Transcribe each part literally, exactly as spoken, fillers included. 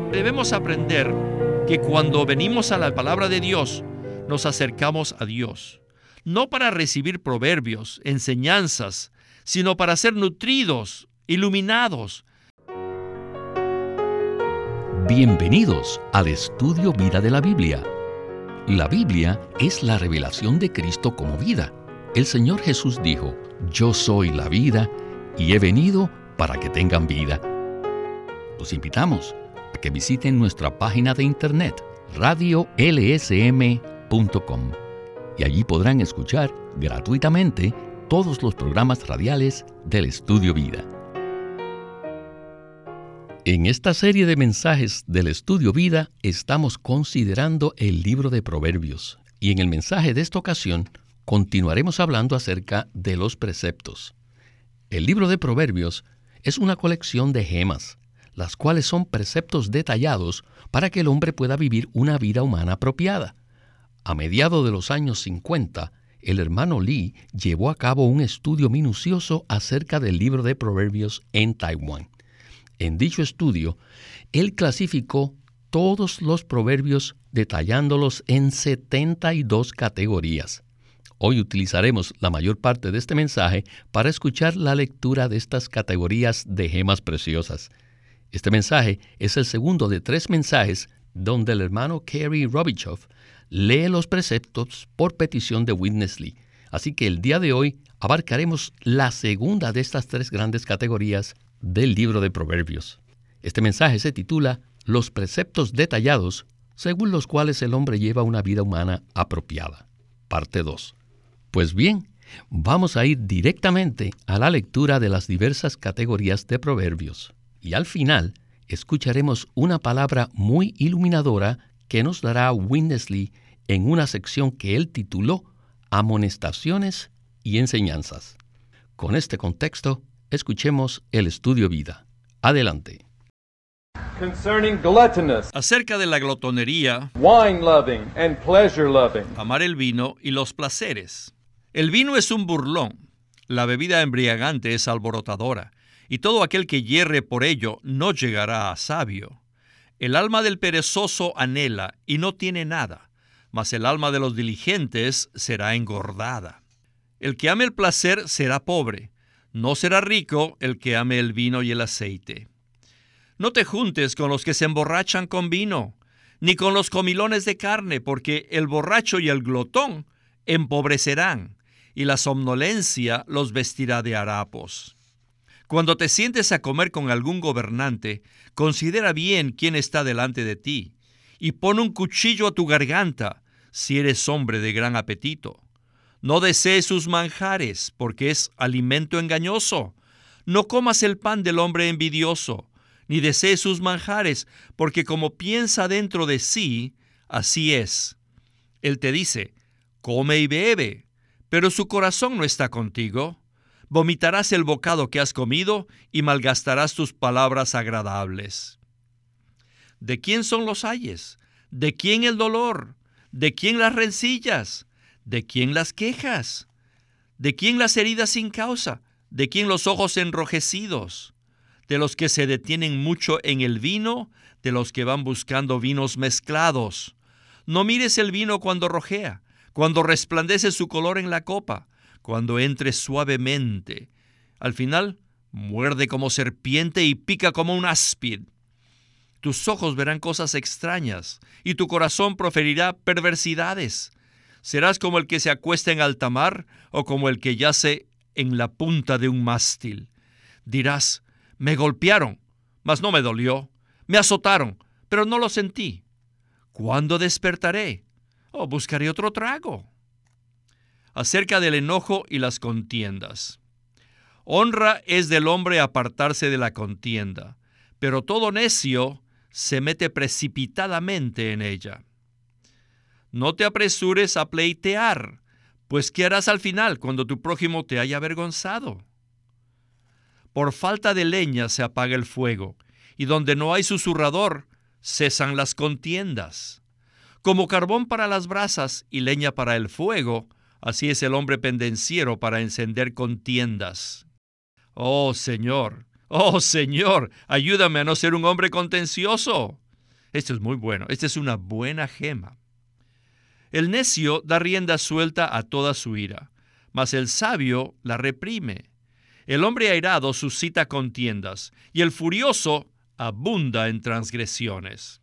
Debemos aprender que cuando venimos a la palabra de Dios, nos acercamos a Dios, no para recibir proverbios, enseñanzas, sino para ser nutridos, iluminados. Bienvenidos al Estudio Vida de la Biblia. La Biblia es la revelación de Cristo como vida. El Señor Jesús dijo, yo soy la vida y he venido para que tengan vida. Los invitamos a que visiten nuestra página de internet, radio l s m punto com, y allí podrán escuchar gratuitamente todos los programas radiales del Estudio Vida. En esta serie de mensajes del Estudio Vida estamos considerando el libro de Proverbios, y en el mensaje de esta ocasión continuaremos hablando acerca de los preceptos. El libro de Proverbios es una colección de gemas, las cuales son preceptos detallados para que el hombre pueda vivir una vida humana apropiada. A mediados de los años cincuenta, el hermano Lee llevó a cabo un estudio minucioso acerca del libro de Proverbios en Taiwán. En dicho estudio, él clasificó todos los proverbios detallándolos en setenta y dos categorías. Hoy utilizaremos la mayor parte de este mensaje para escuchar la lectura de estas categorías de gemas preciosas. Este mensaje es el segundo de tres mensajes donde el hermano Kerry Robichoff lee los preceptos por petición de Witness Lee. Así que el día de hoy abarcaremos la segunda de estas tres grandes categorías del libro de Proverbios. Este mensaje se titula Los preceptos detallados según los cuales el hombre lleva una vida humana apropiada. Parte dos. Pues bien, vamos a ir directamente a la lectura de las diversas categorías de Proverbios. Y al final, escucharemos una palabra muy iluminadora que nos dará Witness Lee en una sección que él tituló Amonestaciones y Enseñanzas. Con este contexto, escuchemos el Estudio Vida. Adelante. Concerning gluttonous, Acerca de la glotonería, wine loving, and pleasure loving. amar el vino y los placeres. El vino es un burlón, la bebida embriagante es alborotadora, y todo aquel que yerre por ello no llegará a sabio. El alma del perezoso anhela y no tiene nada, mas el alma de los diligentes será engordada. El que ame el placer será pobre, no será rico el que ame el vino y el aceite. No te juntes con los que se emborrachan con vino, ni con los comilones de carne, porque el borracho y el glotón empobrecerán, y la somnolencia los vestirá de harapos. Cuando te sientes a comer con algún gobernante, considera bien quién está delante de ti, y pon un cuchillo a tu garganta, si eres hombre de gran apetito. No desees sus manjares, porque es alimento engañoso. No comas el pan del hombre envidioso, ni desees sus manjares, porque como piensa dentro de sí, así es. Él te dice, come y bebe, pero su corazón no está contigo. Vomitarás el bocado que has comido y malgastarás tus palabras agradables. ¿De quién son los ayes? ¿De quién el dolor? ¿De quién las rencillas? ¿De quién las quejas? ¿De quién las heridas sin causa? ¿De quién los ojos enrojecidos? ¿De los que se detienen mucho en el vino? ¿De los que van buscando vinos mezclados? No mires el vino cuando rojea, cuando resplandece su color en la copa, cuando entre suavemente. Al final, muerde como serpiente y pica como un áspid. Tus ojos verán cosas extrañas, y tu corazón proferirá perversidades. Serás como el que se acuesta en alta mar, o como el que yace en la punta de un mástil. Dirás, me golpearon, mas no me dolió. Me azotaron, pero no lo sentí. ¿Cuándo despertaré? ¿O buscaré otro trago? Acerca del enojo y las contiendas. Honra es del hombre apartarse de la contienda, pero todo necio se mete precipitadamente en ella. No te apresures a pleitear, pues ¿qué harás al final cuando tu prójimo te haya avergonzado? Por falta de leña se apaga el fuego, y donde no hay susurrador, cesan las contiendas. Como carbón para las brasas y leña para el fuego, así es el hombre pendenciero para encender contiendas. Oh, Señor, oh, Señor, ayúdame a no ser un hombre contencioso. Esto es muy bueno. Esta es una buena gema. El necio da rienda suelta a toda su ira, mas el sabio la reprime. El hombre airado suscita contiendas, y el furioso abunda en transgresiones.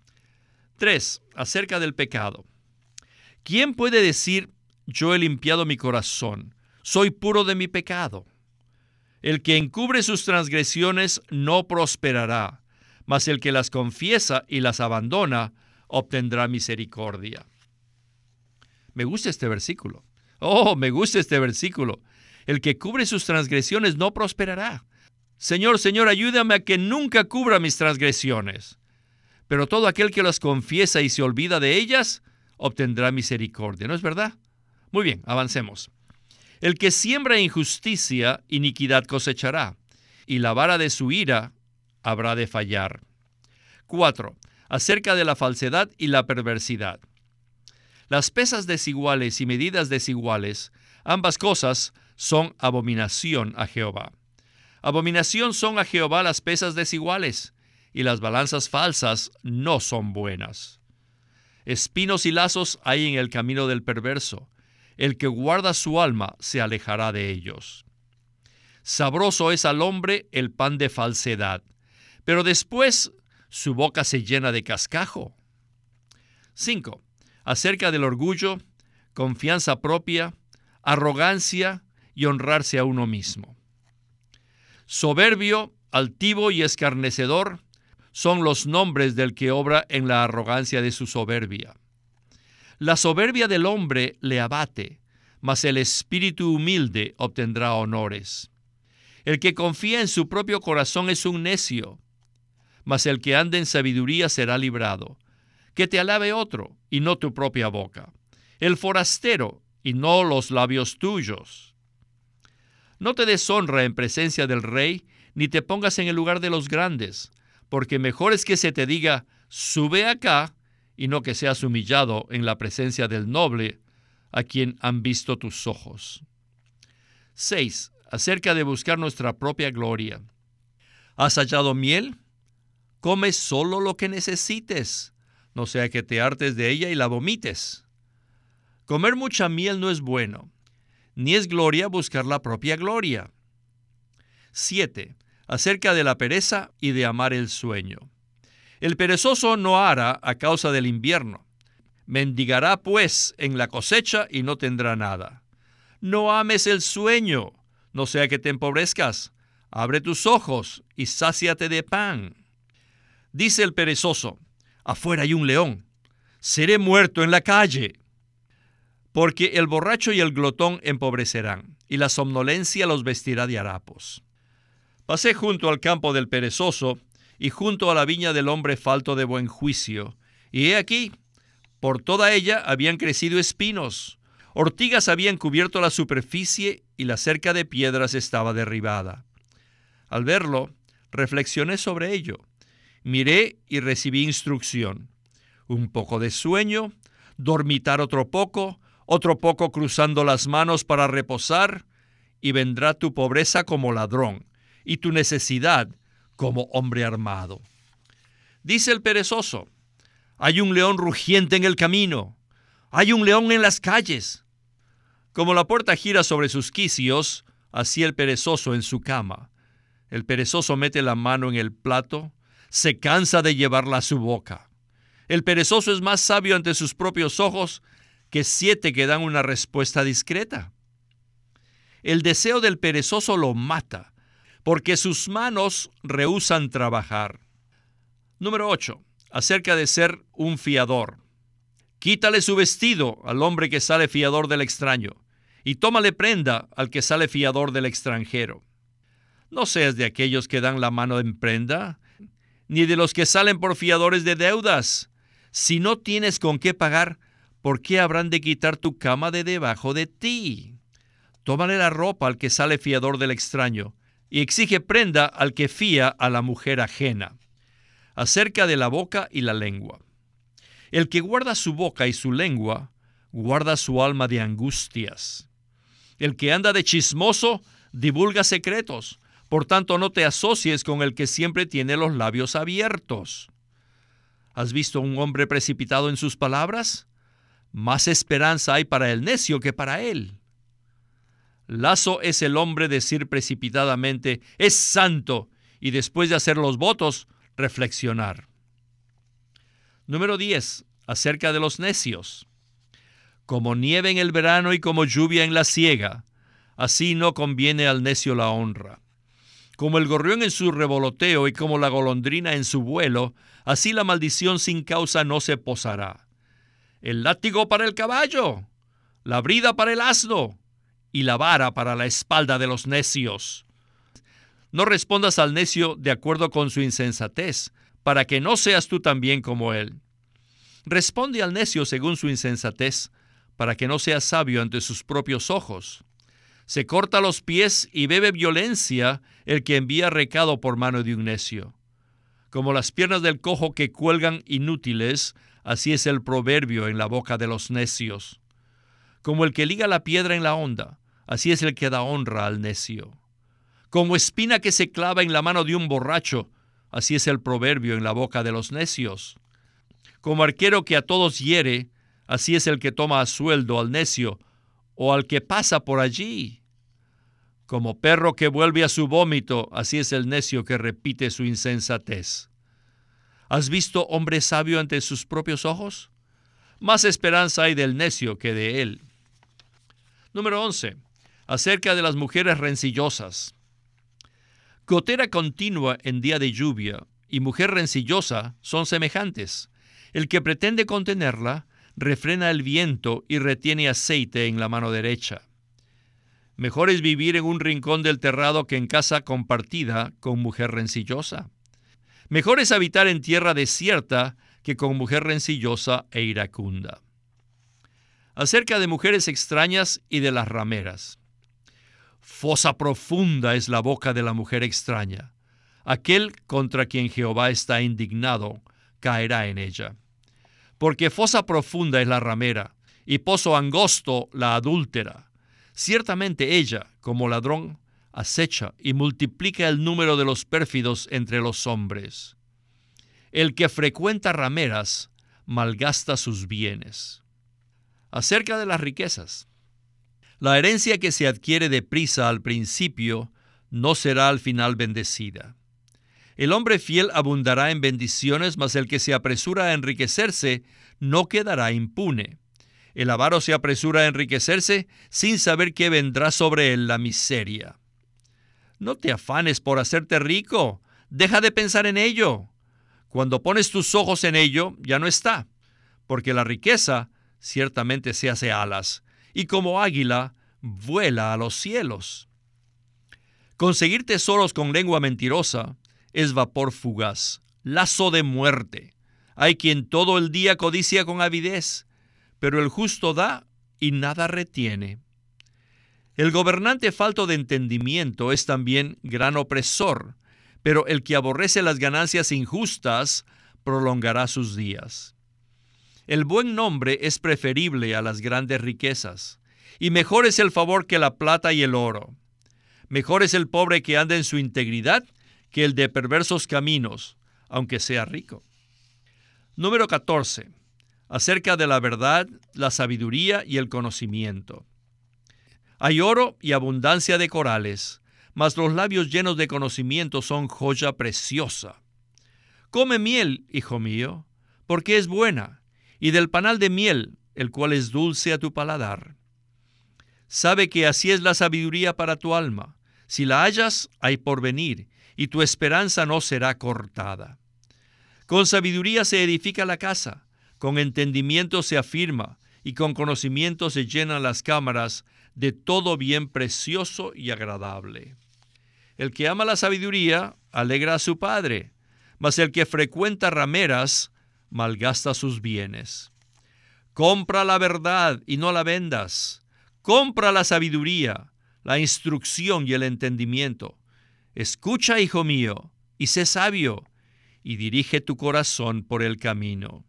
tres. Acerca del pecado. ¿Quién puede decir, yo he limpiado mi corazón, soy puro de mi pecado? El que encubre sus transgresiones no prosperará, mas el que las confiesa y las abandona obtendrá misericordia. Me gusta este versículo. Oh, me gusta este versículo. El que cubre sus transgresiones no prosperará. Señor, Señor, ayúdame a que nunca cubra mis transgresiones. Pero todo aquel que las confiesa y se olvida de ellas, obtendrá misericordia. ¿No es verdad? Muy bien, avancemos. El que siembra injusticia, iniquidad cosechará, y la vara de su ira habrá de fallar. cuatro. Acerca de la falsedad y la perversidad. Las pesas desiguales y medidas desiguales, ambas cosas son abominación a Jehová. Abominación son a Jehová las pesas desiguales, y las balanzas falsas no son buenas. Espinos y lazos hay en el camino del perverso. El que guarda su alma se alejará de ellos. Sabroso es al hombre el pan de falsedad, pero después su boca se llena de cascajo. cinco. Acerca del orgullo, confianza propia, arrogancia y honrarse a uno mismo. Soberbio, altivo y escarnecedor son los nombres del que obra en la arrogancia de su soberbia. La soberbia del hombre le abate, mas el espíritu humilde obtendrá honores. El que confía en su propio corazón es un necio, mas el que anda en sabiduría será librado. Que te alabe otro, y no tu propia boca. El forastero, y no los labios tuyos. No te deshonra en presencia del rey, ni te pongas en el lugar de los grandes, porque mejor es que se te diga, sube acá, y no que seas humillado en la presencia del noble, a quien han visto tus ojos. seis. Acerca de buscar nuestra propia gloria. ¿Has hallado miel? Come solo lo que necesites, no sea que te hartes de ella y la vomites. Comer mucha miel no es bueno, ni es gloria buscar la propia gloria. siete. Acerca de la pereza y de amar el sueño. El perezoso no hará a causa del invierno. Mendigará pues en la cosecha y no tendrá nada. No ames el sueño, no sea que te empobrezcas. Abre tus ojos y sáciate de pan. Dice el perezoso, afuera hay un león, seré muerto en la calle. Porque el borracho y el glotón empobrecerán, y la somnolencia los vestirá de harapos. Pasé junto al campo del perezoso, y junto a la viña del hombre falto de buen juicio, y he aquí, por toda ella habían crecido espinos, ortigas habían cubierto la superficie, y la cerca de piedras estaba derribada. Al verlo, reflexioné sobre ello. Miré y recibí instrucción. Un poco de sueño, dormitar otro poco, otro poco cruzando las manos para reposar, y vendrá tu pobreza como ladrón, y tu necesidad como hombre armado. Dice el perezoso, hay un león rugiente en el camino, hay un león en las calles. Como la puerta gira sobre sus quicios, así el perezoso en su cama. El perezoso mete la mano en el plato, se cansa de llevarla a su boca. El perezoso es más sabio ante sus propios ojos que siete que dan una respuesta discreta. El deseo del perezoso lo mata, porque sus manos rehúsan trabajar. Número ocho. Acerca de ser un fiador. Quítale su vestido al hombre que sale fiador del extraño, y tómale prenda al que sale fiador del extranjero. No seas de aquellos que dan la mano en prenda, ni de los que salen por fiadores de deudas. Si no tienes con qué pagar, ¿por qué habrán de quitar tu cama de debajo de ti? Tómale la ropa al que sale fiador del extraño, y exige prenda al que fía a la mujer ajena. Acerca de la boca y la lengua. El que guarda su boca y su lengua, guarda su alma de angustias. El que anda de chismoso, divulga secretos. Por tanto, no te asocies con el que siempre tiene los labios abiertos. ¿Has visto un hombre precipitado en sus palabras? Más esperanza hay para el necio que para él. Lazo es el hombre decir precipitadamente, es santo, y después de hacer los votos, reflexionar. Número diez. Acerca de los necios. Como nieve en el verano y como lluvia en la siega, así no conviene al necio la honra. Como el gorrión en su revoloteo y como la golondrina en su vuelo, así la maldición sin causa no se posará. El látigo para el caballo, la brida para el asno, y la vara para la espalda de los necios. No respondas al necio de acuerdo con su insensatez, para que no seas tú también como él. Responde al necio según su insensatez, para que no seas sabio ante sus propios ojos. Se corta los pies y bebe violencia el que envía recado por mano de un necio. Como las piernas del cojo que cuelgan inútiles, así es el proverbio en la boca de los necios. Como el que liga la piedra en la honda, así es el que da honra al necio. Como espina que se clava en la mano de un borracho, así es el proverbio en la boca de los necios. Como arquero que a todos hiere, así es el que toma a sueldo al necio o al que pasa por allí. Como perro que vuelve a su vómito, así es el necio que repite su insensatez. ¿Has visto hombre sabio ante sus propios ojos? Más esperanza hay del necio que de él. Número once. Acerca de las mujeres rencillosas. Gotera continua en día de lluvia y mujer rencillosa son semejantes. El que pretende contenerla refrena el viento y retiene aceite en la mano derecha. Mejor es vivir en un rincón del terrado que en casa compartida con mujer rencillosa. Mejor es habitar en tierra desierta que con mujer rencillosa e iracunda. Acerca de mujeres extrañas y de las rameras. Fosa profunda es la boca de la mujer extraña. Aquel contra quien Jehová está indignado caerá en ella. Porque fosa profunda es la ramera, y pozo angosto la adúltera. Ciertamente ella, como ladrón, acecha y multiplica el número de los pérfidos entre los hombres. El que frecuenta rameras malgasta sus bienes. Acerca de las riquezas. La herencia que se adquiere deprisa al principio no será al final bendecida. El hombre fiel abundará en bendiciones, mas el que se apresura a enriquecerse no quedará impune. El avaro se apresura a enriquecerse sin saber que vendrá sobre él la miseria. No te afanes por hacerte rico, deja de pensar en ello. Cuando pones tus ojos en ello, ya no está, porque la riqueza ciertamente se hace alas, y como águila vuela a los cielos. Conseguir tesoros con lengua mentirosa es vapor fugaz, lazo de muerte. Hay quien todo el día codicia con avidez, pero el justo da y nada retiene. El gobernante falto de entendimiento es también gran opresor, pero el que aborrece las ganancias injustas prolongará sus días. El buen nombre es preferible a las grandes riquezas, y mejor es el favor que la plata y el oro. Mejor es el pobre que anda en su integridad que el de perversos caminos, aunque sea rico. Número catorce. Acerca de la verdad, la sabiduría y el conocimiento. Hay oro y abundancia de corales, mas los labios llenos de conocimiento son joya preciosa. Come miel, hijo mío, porque es buena, y del panal de miel, el cual es dulce a tu paladar. Sabe que así es la sabiduría para tu alma. Si la hallas, hay porvenir, y tu esperanza no será cortada. Con sabiduría se edifica la casa, con entendimiento se afirma, y con conocimiento se llenan las cámaras de todo bien precioso y agradable. El que ama la sabiduría alegra a su padre, mas el que frecuenta rameras malgasta sus bienes. Compra la verdad y no la vendas. Compra la sabiduría, la instrucción y el entendimiento. Escucha, hijo mío, y sé sabio, y dirige tu corazón por el camino.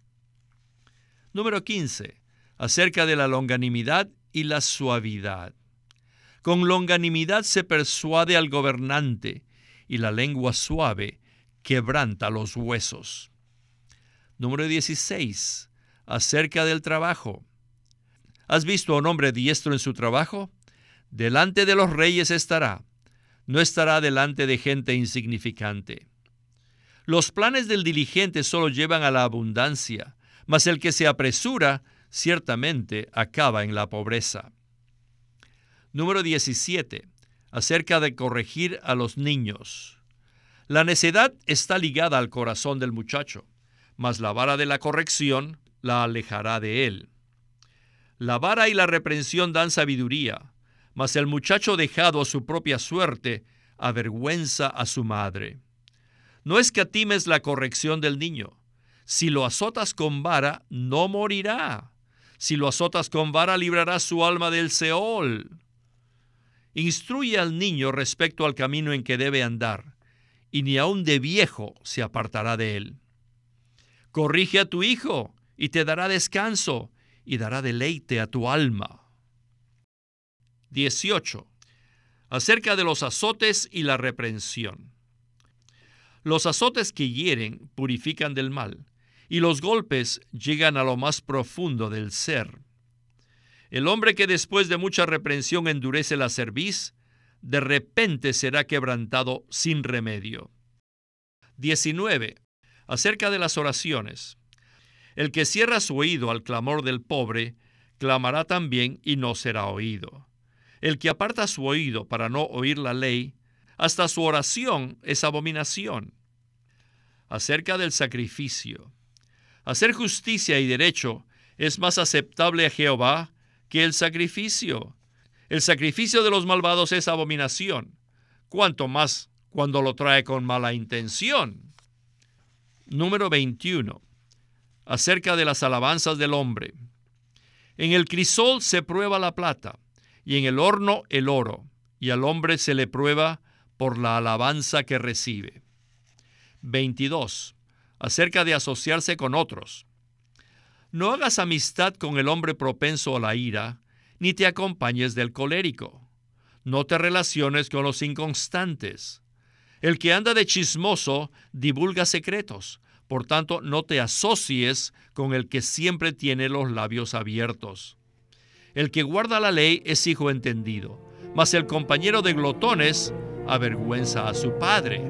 Número quince. Acerca de la longanimidad y la suavidad. Con longanimidad se persuade al gobernante, y la lengua suave quebranta los huesos. Número dieciséis. Acerca del trabajo. ¿Has visto a un hombre diestro en su trabajo? Delante de los reyes estará. No estará delante de gente insignificante. Los planes del diligente solo llevan a la abundancia, mas el que se apresura ciertamente acaba en la pobreza. Número diecisiete. Acerca de corregir a los niños. La necedad está ligada al corazón del muchacho, mas la vara de la corrección la alejará de él. La vara y la reprensión dan sabiduría, mas el muchacho dejado a su propia suerte avergüenza a su madre. No escatimes la corrección del niño. Si lo azotas con vara, no morirá. Si lo azotas con vara, librarás su alma del Seol. Instruye al niño respecto al camino en que debe andar, y ni aun de viejo se apartará de él. Corrige a tu hijo, y te dará descanso, y dará deleite a tu alma. dieciocho. Acerca de los azotes y la reprensión. Los azotes que hieren purifican del mal, y los golpes llegan a lo más profundo del ser. El hombre que después de mucha reprensión endurece la cerviz, de repente será quebrantado sin remedio. diecinueve. Acerca de las oraciones. El que cierra su oído al clamor del pobre, clamará también y no será oído. El que aparta su oído para no oír la ley, hasta su oración es abominación. Acerca del sacrificio. Hacer justicia y derecho es más aceptable a Jehová que el sacrificio. El sacrificio de los malvados es abominación, cuanto más cuando lo trae con mala intención. Número veintiuno. Acerca de las alabanzas del hombre. En el crisol se prueba la plata, y en el horno el oro, y al hombre se le prueba por la alabanza que recibe. veintidós. Acerca de asociarse con otros. No hagas amistad con el hombre propenso a la ira, ni te acompañes del colérico. No te relaciones con los inconstantes. El que anda de chismoso divulga secretos, por tanto no te asocies con el que siempre tiene los labios abiertos. El que guarda la ley es hijo entendido, mas el compañero de glotones avergüenza a su padre.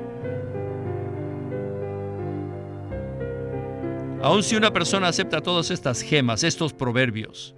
Aun si una persona acepta todas estas gemas, estos proverbios,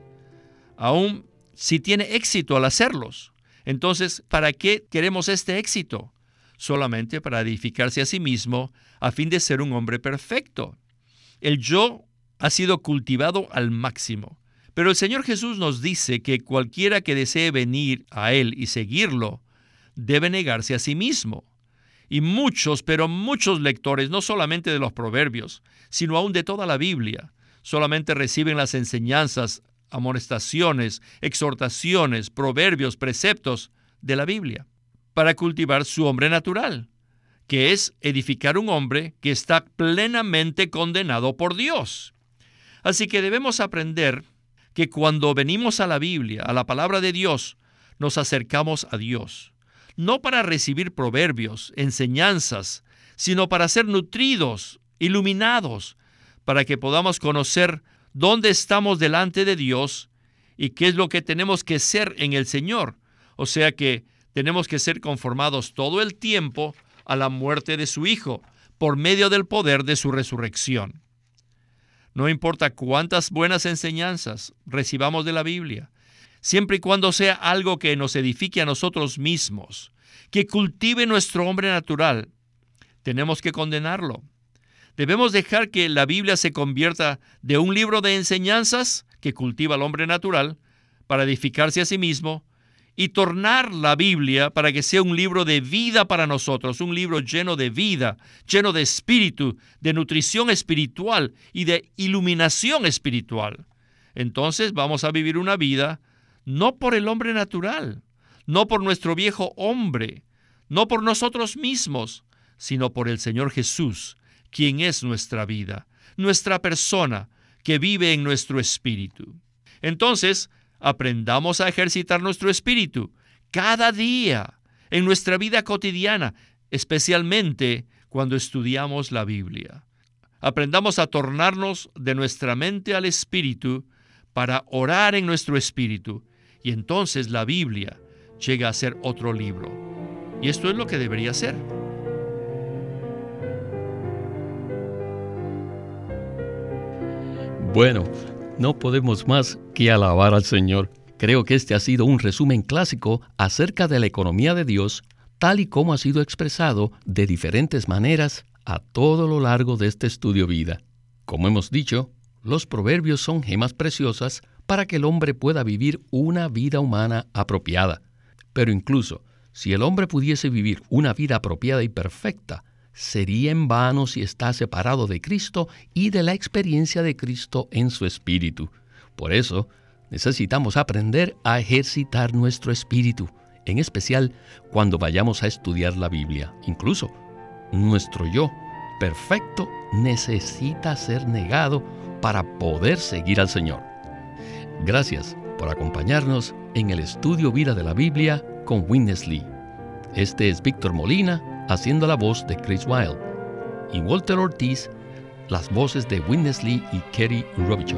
aun si tiene éxito al hacerlos, entonces, ¿para qué queremos este éxito? Solamente para edificarse a sí mismo, a fin de ser un hombre perfecto. El yo ha sido cultivado al máximo. Pero el Señor Jesús nos dice que cualquiera que desee venir a Él y seguirlo, debe negarse a sí mismo. Y muchos, pero muchos lectores, no solamente de los proverbios, sino aún de toda la Biblia, solamente reciben las enseñanzas, amonestaciones, exhortaciones, proverbios, preceptos de la Biblia, para cultivar su hombre natural, que es edificar un hombre que está plenamente condenado por Dios. Así que debemos aprender que cuando venimos a la Biblia, a la palabra de Dios, nos acercamos a Dios, no para recibir proverbios, enseñanzas, sino para ser nutridos, iluminados, para que podamos conocer dónde estamos delante de Dios y qué es lo que tenemos que ser en el Señor. O sea que tenemos que ser conformados todo el tiempo a la muerte de su Hijo, por medio del poder de su resurrección. No importa cuántas buenas enseñanzas recibamos de la Biblia, siempre y cuando sea algo que nos edifique a nosotros mismos, que cultive nuestro hombre natural, tenemos que condenarlo. Debemos dejar que la Biblia se convierta de un libro de enseñanzas que cultiva al hombre natural para edificarse a sí mismo, y tornar la Biblia para que sea un libro de vida para nosotros, un libro lleno de vida, lleno de espíritu, de nutrición espiritual y de iluminación espiritual. Entonces vamos a vivir una vida no por el hombre natural, no por nuestro viejo hombre, no por nosotros mismos, sino por el Señor Jesús, quien es nuestra vida, nuestra persona que vive en nuestro espíritu. Entonces, aprendamos a ejercitar nuestro espíritu cada día en nuestra vida cotidiana, especialmente cuando estudiamos la Biblia. Aprendamos a tornarnos de nuestra mente al espíritu para orar en nuestro espíritu, y entonces la Biblia llega a ser otro libro. Y esto es lo que debería ser. Bueno, no podemos más que alabar al Señor. Creo que este ha sido un resumen clásico acerca de la economía de Dios, tal y como ha sido expresado de diferentes maneras a todo lo largo de este estudio vida. Como hemos dicho, los proverbios son gemas preciosas para que el hombre pueda vivir una vida humana apropiada. Pero incluso, si el hombre pudiese vivir una vida apropiada y perfecta, sería en vano si está separado de Cristo y de la experiencia de Cristo en su espíritu. Por eso, necesitamos aprender a ejercitar nuestro espíritu, en especial cuando vayamos a estudiar la Biblia. Incluso, nuestro yo perfecto necesita ser negado para poder seguir al Señor. Gracias por acompañarnos en el estudio vida de la Biblia con Witness Lee. Este es Víctor Molina haciendo la voz de Chris Wilde y Walter Ortiz las voces de Witness Lee y Kerry Robichov.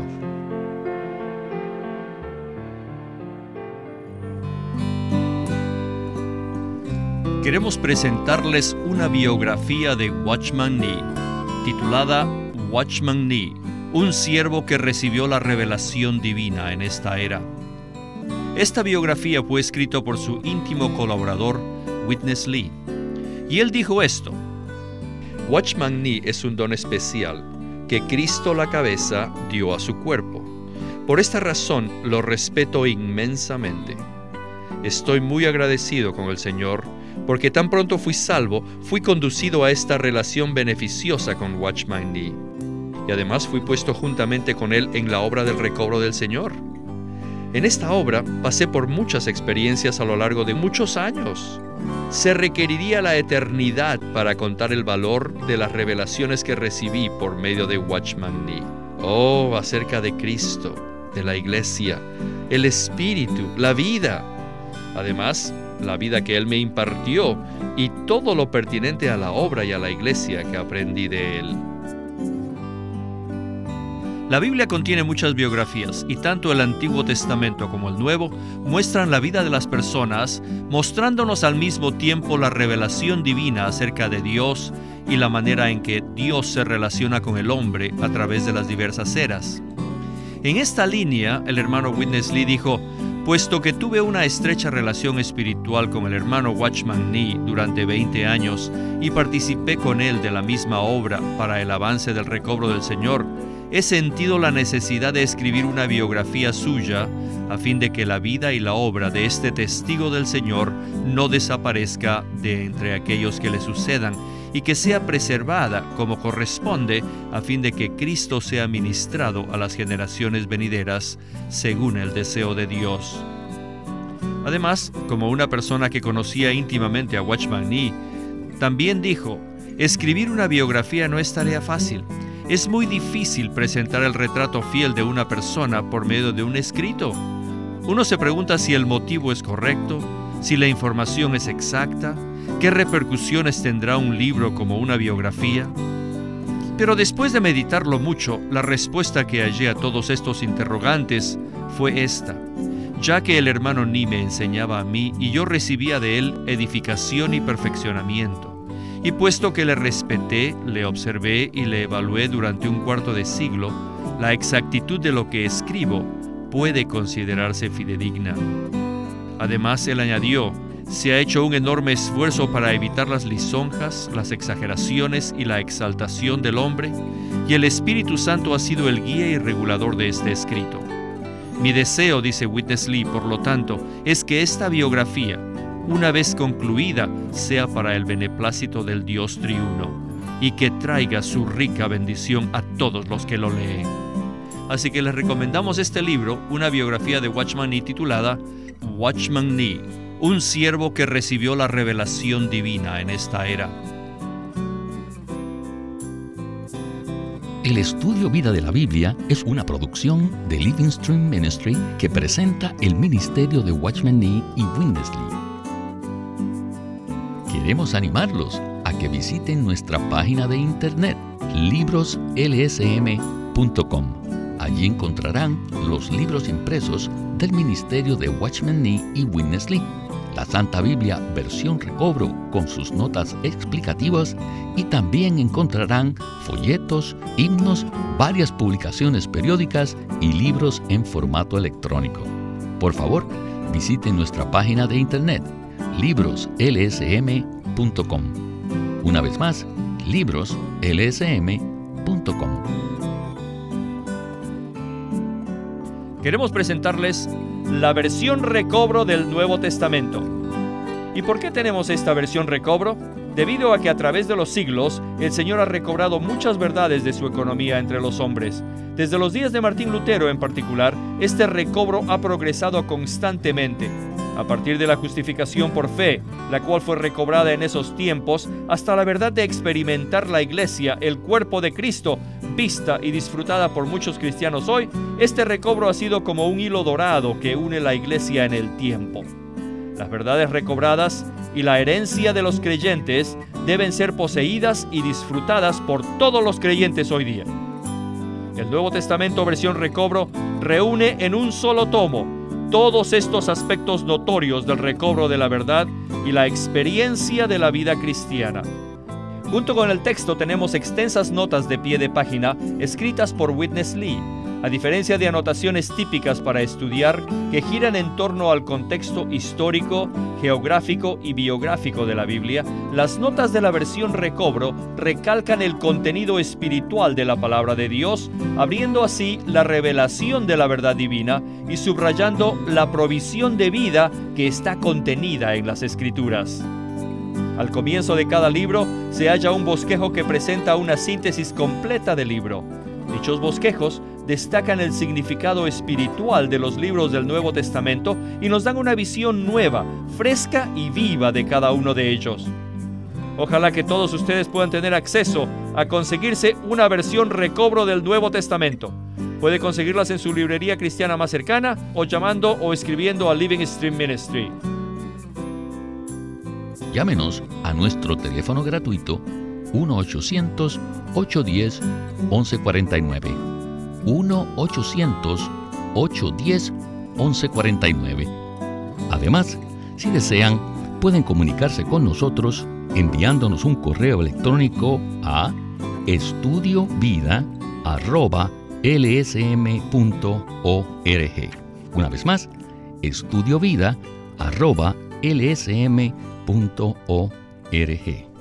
Queremos presentarles una biografía de Watchman Nee, titulada Watchman Nee, un siervo que recibió la revelación divina en esta era. Esta biografía fue escrita por su íntimo colaborador, Witness Lee, y él dijo esto: Watchman Nee es un don especial que Cristo la cabeza dio a su cuerpo. Por esta razón lo respeto inmensamente. Estoy muy agradecido con el Señor porque tan pronto fui salvo, fui conducido a esta relación beneficiosa con Watchman Nee. Y además fui puesto juntamente con él en la obra del recobro del Señor. En esta obra pasé por muchas experiencias a lo largo de muchos años. Se requeriría la eternidad para contar el valor de las revelaciones que recibí por medio de Watchman Nee. Oh, acerca de Cristo, de la Iglesia, el Espíritu, la vida. Además, la vida que Él me impartió y todo lo pertinente a la obra y a la Iglesia que aprendí de Él. La Biblia contiene muchas biografías y tanto el Antiguo Testamento como el Nuevo muestran la vida de las personas, mostrándonos al mismo tiempo la revelación divina acerca de Dios y la manera en que Dios se relaciona con el hombre a través de las diversas eras. En esta línea, el hermano Witness Lee dijo: puesto que tuve una estrecha relación espiritual con el hermano Watchman Nee durante veinte años y participé con él de la misma obra para el avance del recobro del Señor, he sentido la necesidad de escribir una biografía suya a fin de que la vida y la obra de este testigo del Señor no desaparezca de entre aquellos que le sucedan y que sea preservada como corresponde a fin de que Cristo sea ministrado a las generaciones venideras según el deseo de Dios. Además, como una persona que conocía íntimamente a Watchman Nee, también dijo: escribir una biografía no es tarea fácil. Es muy difícil presentar el retrato fiel de una persona por medio de un escrito. Uno se pregunta si el motivo es correcto, si la información es exacta, qué repercusiones tendrá un libro como una biografía. Pero después de meditarlo mucho, la respuesta que hallé a todos estos interrogantes fue esta: ya que el hermano Nee me enseñaba a mí y yo recibía de él edificación y perfeccionamiento. Y puesto que le respeté, le observé y le evalué durante un cuarto de siglo, la exactitud de lo que escribo puede considerarse fidedigna. Además, él añadió: se ha hecho un enorme esfuerzo para evitar las lisonjas, las exageraciones y la exaltación del hombre, y el Espíritu Santo ha sido el guía y regulador de este escrito. Mi deseo, dice Witness Lee, por lo tanto, es que esta biografía, una vez concluida, sea para el beneplácito del Dios triuno y que traiga su rica bendición a todos los que lo leen. Así que les recomendamos este libro, una biografía de Watchman Nee titulada Watchman Nee, un siervo que recibió la revelación divina en esta era. El estudio vida de la Biblia es una producción de Living Stream Ministry que presenta el ministerio de Watchman Nee y Witness Lee. Queremos animarlos a que visiten nuestra página de internet libros l s m punto com. Allí encontrarán los libros impresos del Ministerio de Watchman Nee y Witness Lee, la Santa Biblia versión recobro con sus notas explicativas, y también encontrarán folletos, himnos, varias publicaciones periódicas y libros en formato electrónico. Por favor, visiten nuestra página de internet libros l s m punto com. Una vez más, libros l s m punto com. Queremos presentarles la versión recobro del Nuevo Testamento. ¿Y por qué tenemos esta versión recobro? Debido a que a través de los siglos, el Señor ha recobrado muchas verdades de su economía entre los hombres. Desde los días de Martín Lutero en particular, este recobro ha progresado constantemente. A partir de la justificación por fe, la cual fue recobrada en esos tiempos, hasta la verdad de experimentar la Iglesia, el cuerpo de Cristo, vista y disfrutada por muchos cristianos hoy, este recobro ha sido como un hilo dorado que une la Iglesia en el tiempo. Las verdades recobradas y la herencia de los creyentes deben ser poseídas y disfrutadas por todos los creyentes hoy día. El Nuevo Testamento versión recobro reúne en un solo tomo todos estos aspectos notorios del recobro de la verdad y la experiencia de la vida cristiana. Junto con el texto tenemos extensas notas de pie de página escritas por Witness Lee. A diferencia de anotaciones típicas para estudiar que giran en torno al contexto histórico, geográfico y biográfico de la Biblia, las notas de la versión recobro recalcan el contenido espiritual de la palabra de Dios, abriendo así la revelación de la verdad divina y subrayando la provisión de vida que está contenida en las Escrituras. Al comienzo de cada libro se halla un bosquejo que presenta una síntesis completa del libro. Dichos bosquejos destacan el significado espiritual de los libros del Nuevo Testamento y nos dan una visión nueva, fresca y viva de cada uno de ellos. Ojalá que todos ustedes puedan tener acceso a conseguirse una versión recobro del Nuevo Testamento. Puede conseguirlas en su librería cristiana más cercana o llamando o escribiendo a Living Stream Ministry. Llámenos a nuestro teléfono gratuito uno ochocientos, ocho uno cero, once cuarenta y nueve. uno ochocientos, ocho uno cero, once cuarenta y nueve. Además, si desean, pueden comunicarse con nosotros enviándonos un correo electrónico a estudiovida arroba l s m punto org. Una vez más, estudiovida arroba l s m punto org.